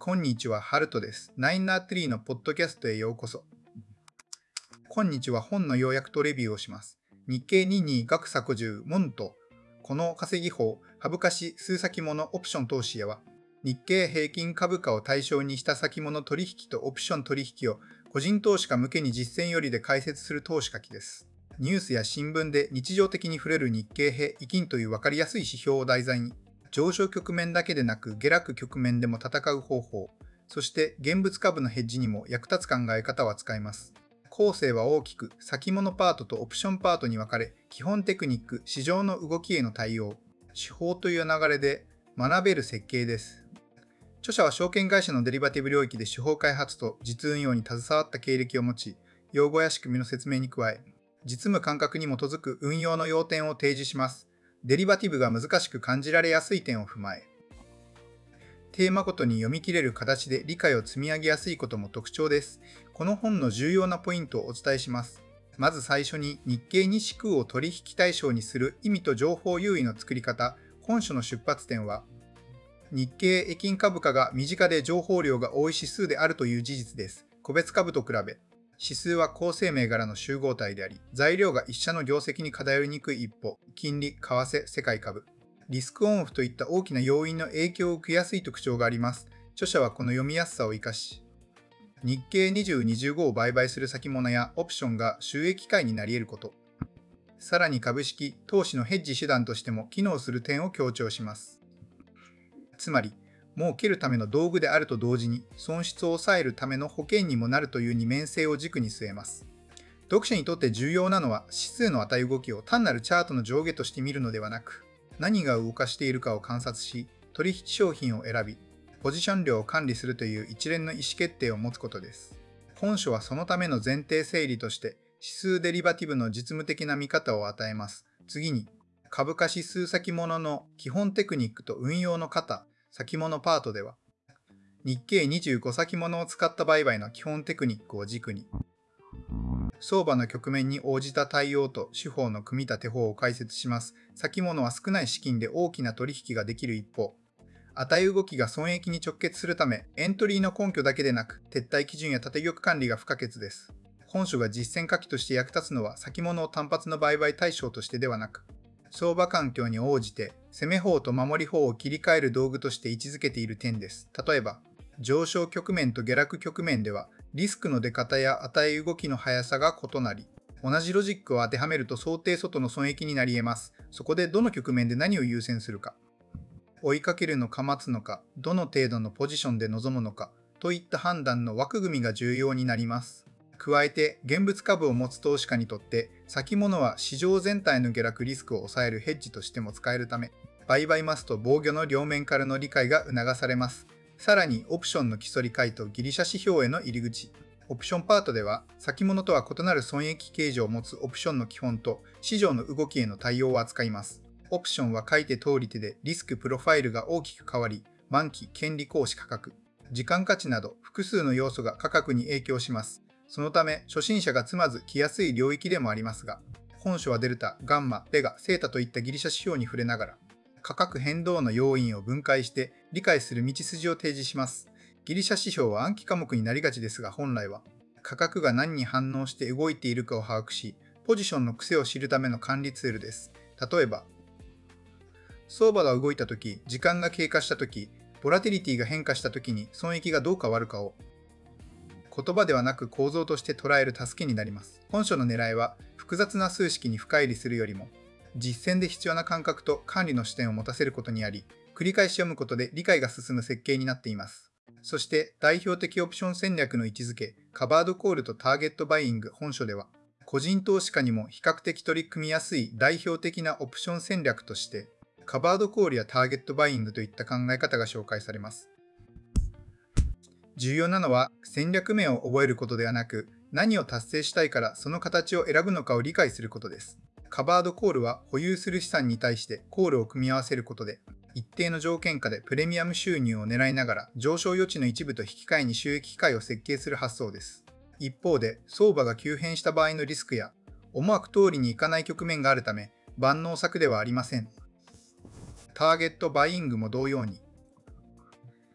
こんにちは、ハルトです。ナインナートリーのポッドキャストへようこそ。今日は本の要約とレビューをします。日経22学作10モント。この稼ぎ法、株価指数先物オプション投資へは、日経平均株価を対象にした先物取引とオプション取引を個人投資家向けに実践よりで解説する投資書きです。ニュースや新聞で日常的に触れる日経平均という分かりやすい指標を題材に、上昇局面だけでなく下落局面でも戦う方法、そして現物株のヘッジにも役立つ考え方を扱います。構成は大きく先物パートとオプションパートに分かれ、基本テクニック、市場の動きへの対応、手法という流れで学べる設計です。著者は証券会社のデリバティブ領域で手法開発と実運用に携わった経歴を持ち、用語や仕組みの説明に加え、実務感覚に基づく運用の要点を提示します。デリバティブが難しく感じられやすい点を踏まえ、テーマごとに読み切れる形で理解を積み上げやすいことも特徴です。この本の重要なポイントをお伝えします。まず最初に日経2指空を取引対象にする意味と情報優位の作り方。本書の出発点は、日経平均株価が身近で情報量が多い指数であるという事実です。個別株と比べ、指数は構成銘柄の集合体であり、材料が一社の業績に偏りにくい一方、金利、為替、世界株、リスクオンオフといった大きな要因の影響を受けやすい特徴があります。著者はこの読みやすさを生かし、日経2025を売買する先物やオプションが収益解になり得ること、さらに株式、投資のヘッジ手段としても機能する点を強調します。つまり、儲けるための道具であると同時に損失を抑えるための保険にもなるという二面性を軸に据えます。読者にとって重要なのは指数の値動きを単なるチャートの上下として見るのではなく、何が動かしているかを観察し、取引商品を選び、ポジション量を管理するという一連の意思決定を持つことです。本書はそのための前提整理として、指数デリバティブの実務的な見方を与えます。次に、株価指数先物の基本テクニックと運用の型、先物パートでは、日経25先物を使った売買の基本テクニックを軸に、相場の局面に応じた対応と手法の組み立て法を解説します。先物は少ない資金で大きな取引ができる一方、値動きが損益に直結するため、エントリーの根拠だけでなく、撤退基準や縦玉管理が不可欠です。本書が実践書きとして役立つのは、先物を単発の売買対象としてではなく、相場環境に応じて攻め法と守り法を切り替える道具として位置づけている点です。例えば、上昇局面と下落局面ではリスクの出方や値動きの速さが異なり、同じロジックを当てはめると想定外の損益になり得ます。そこでどの局面で何を優先するか、追いかけるのか待つのか、どの程度のポジションで臨むのかといった判断の枠組みが重要になります。加えて、現物株を持つ投資家にとって、先物は市場全体の下落リスクを抑えるヘッジとしても使えるため、売買マスと防御の両面からの理解が促されます。さらに、オプションの基礎理解とギリシャ指標への入り口。オプションパートでは、先物とは異なる損益形状を持つオプションの基本と市場の動きへの対応を扱います。オプションは書いて通り手でリスクプロファイルが大きく変わり、満期、権利行使価格、時間価値など複数の要素が価格に影響します。そのため、初心者がつまずきやすい領域でもありますが、本書はデルタ、ガンマ、ベガ、セータといったギリシャ指標に触れながら、価格変動の要因を分解して理解する道筋を提示します。ギリシャ指標は暗記科目になりがちですが、本来は価格が何に反応して動いているかを把握し、ポジションの癖を知るための管理ツールです。例えば、相場が動いたとき、時間が経過したとき、ボラティリティが変化したときに損益がどう変わるかを、言葉ではなく構造として捉える助けになります。本書の狙いは複雑な数式に深入りするよりも、実践で必要な感覚と管理の視点を持たせることにあり、繰り返し読むことで理解が進む設計になっています。そして代表的オプション戦略の位置づけ、カバードコールとターゲットバイイング。本書では、個人投資家にも比較的取り組みやすい代表的なオプション戦略として、カバードコールやターゲットバイイングといった考え方が紹介されます。重要なのは戦略面を覚えることではなく、何を達成したいからその形を選ぶのかを理解することです。カバードコールは保有する資産に対してコールを組み合わせることで、一定の条件下でプレミアム収入を狙いながら上昇余地の一部と引き換えに収益機会を設計する発想です。一方で、相場が急変した場合のリスクや思惑通りにいかない局面があるため、万能策ではありません。ターゲットバイイングも同様に、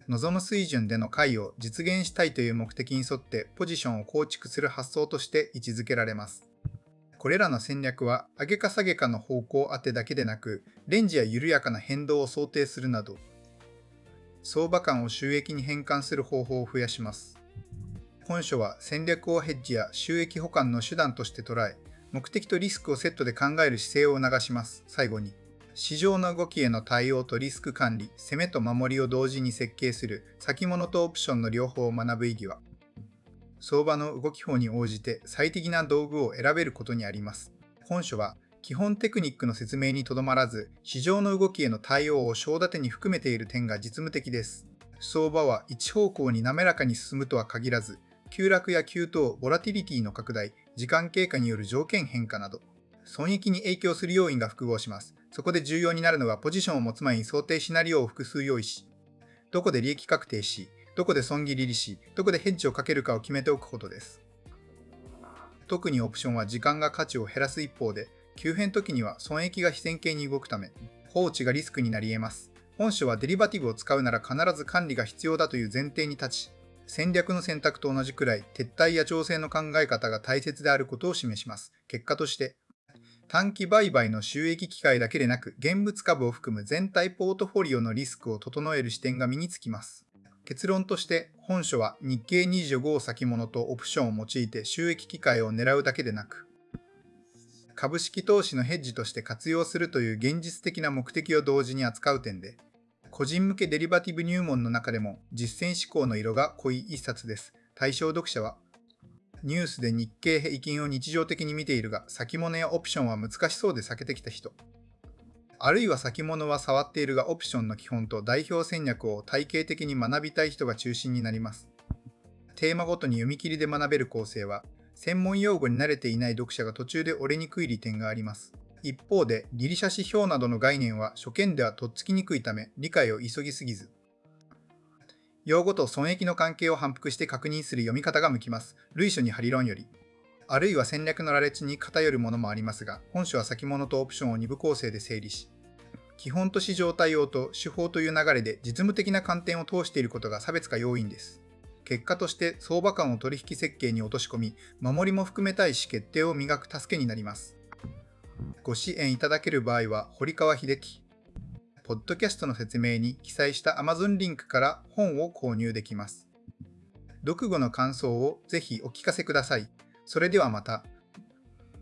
望む水準での買いを実現したいという目的に沿ってポジションを構築する発想として位置づけられます。これらの戦略は上げか下げかの方向当てだけでなく、レンジや緩やかな変動を想定するなど、相場感を収益に変換する方法を増やします。本書は戦略をヘッジや収益保管の手段として捉え、目的とリスクをセットで考える姿勢を促します。最後に、市場の動きへの対応とリスク管理、攻めと守りを同時に設計する先物とオプションの両方を学ぶ意義は、相場の動き法に応じて最適な道具を選べることにあります。本書は基本テクニックの説明にとどまらず、市場の動きへの対応を章立てに含めている点が実務的です。相場は一方向に滑らかに進むとは限らず、急落や急騰、ボラティリティの拡大、時間経過による条件変化など、損益に影響する要因が複合します。そこで重要になるのはポジションを持つ前に想定シナリオを複数用意し、どこで利益確定し、どこで損切りし、どこでヘッジをかけるかを決めておくことです。特にオプションは時間が価値を減らす一方で、急変時には損益が非線形に動くため、放置がリスクになり得ます。本書はデリバティブを使うなら必ず管理が必要だという前提に立ち、戦略の選択と同じくらい撤退や調整の考え方が大切であることを示します。結果として、短期売買の収益機会だけでなく、現物株を含む全体ポートフォリオのリスクを整える視点が身につきます。結論として、本書は日経25先物とオプションを用いて収益機会を狙うだけでなく、株式投資のヘッジとして活用するという現実的な目的を同時に扱う点で、個人向けデリバティブ入門の中でも実践志向の色が濃い一冊です。対象読者は、ニュースで日経平均を日常的に見ているが、先物やオプションは難しそうで避けてきた人。あるいは先物は触っているがオプションの基本と代表戦略を体系的に学びたい人が中心になります。テーマごとに読み切りで学べる構成は、専門用語に慣れていない読者が途中で折れにくい利点があります。一方で、ギリシャ指標などの概念は初見ではとっつきにくいため、理解を急ぎすぎず、用語と損益の関係を反復して確認する読み方が向きます。類書に張り論より。あるいは戦略の羅列に偏るものもありますが、本書は先物とオプションを2部構成で整理し、基本と市場対応と手法という流れで実務的な観点を通していることが差別化要因です。結果として相場感を取引設計に落とし込み、守りも含めた意思決定を磨く助けになります。ご支援いただける場合は、堀川秀樹。ポッドキャストの説明に記載した Amazon リンクから本を購入できます。読後の感想をぜひお聞かせください。それではまた。